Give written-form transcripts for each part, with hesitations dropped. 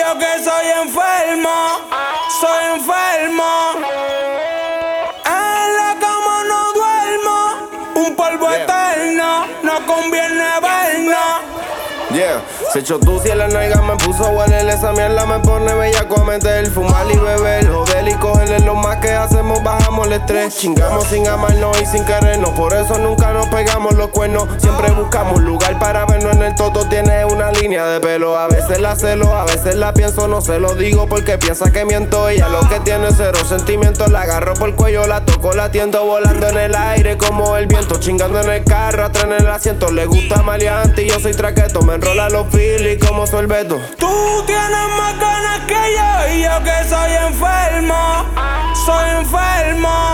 yo que soy enfermo, soy enfermo. En la cama no duermo, un polvo eterno, no conviene vernos. Yeah, se echó tu y en la nalga me puso a hueler. Esa mierda me pone bellaco a meter. Fumar y beber, joder y cogerle. Lo más que hacemos, bajamos el estrés. Chingamos sin amarnos y sin querernos. Por eso nunca nos pegamos los cuernos. Siempre buscamos lugar para vernos. En el toto tiene una línea de pelo. A veces la celo, a veces la pienso. No se lo digo porque piensa que miento. Ella lo que tiene cero sentimientos. La agarro por el cuello, la toco, la tiendo. Volando en el aire como el viento. Chingando en el carro, atrás en el asiento. Le gusta maleante y yo soy traqueto. Me enrola los filis como sorbeto. Tú tienes más ganas que yo y yo que soy enfermo, soy enfermo.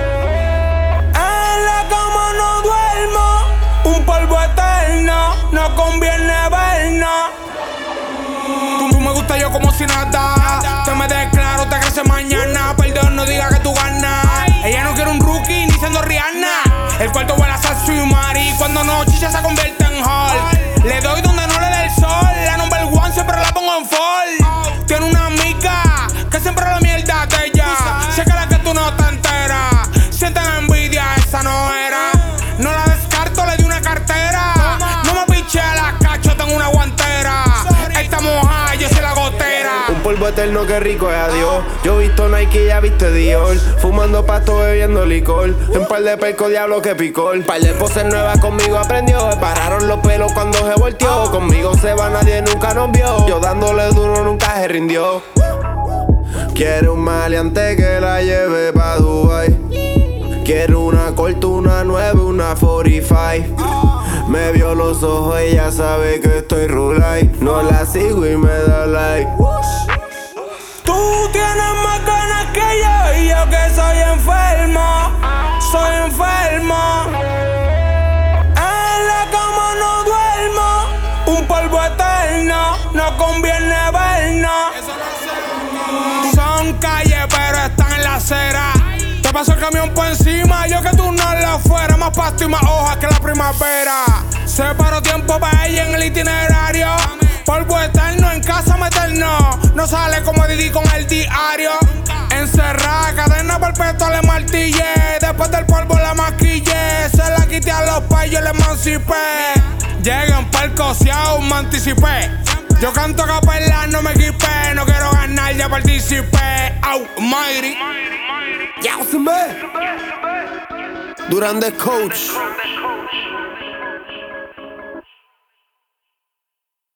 En la cama no duermo, un polvo eterno, no conviene vernos. Tú me gusta yo como si nada, te me declaro, te crece mañana. Perdón, no diga que tú ganas. Ella no quiere un rookie ni siendo Rihanna. El cuarto huele a salsa y mari. Cuando no chicha se convierte en hall. Le doy donde no le dé el sol. La number one siempre la pongo en fall. Tiene una amiga que siempre la mierda de ella. Sé que la que tú no te enteras. Sienten envidia, esa no era. No la descarto, le di una cartera. No me piché a la cacho, tengo una guantera. Esta moja, yo soy la gotera. Un polvo eterno, que rico es adiós. Yo he visto Nike, ya viste Dior. Fumando pasto, bebiendo licor. Un par de perco, diablo que picor. Par de poses nuevas conmigo aprendió. Me pararon los pelos cuando se volteó. Conmigo se va, nadie nunca nos vio. Yo dándole duro nunca se rindió. Quiere un maleante que la lleve pa' Dubai. Quiero una corta, una 9, una 45. Me vio los ojos y ya sabe que estoy rulay. No la sigo y me da like. Tú tienes más ganas que yo y yo que soy enfermo, soy enfermo. En la cama no duermo, un polvo eterno, no conviene vernos. Son calles pero están en la acera. Te paso el camión por encima, yo que tú no la fuera. Más pasto y más hojas que la primavera. Separo tiempo para ella en el itinerario. Polvo eterno, en casa meterno. No sale como Didi con el diario. Encerrada, cadena perpetua le martillé. Después del polvo la maquillé. Se la quité a los payos, le emancipé. Llegan percoseados, me anticipé. Yo canto a capela, no me equipé. No quiero ganar, ya participé. Almighty. Durande Coach.